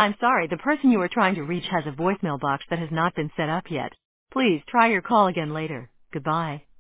I'm sorry, the person you are trying to reach has a voicemail box that has not been set up yet. Please try your call again later. Goodbye.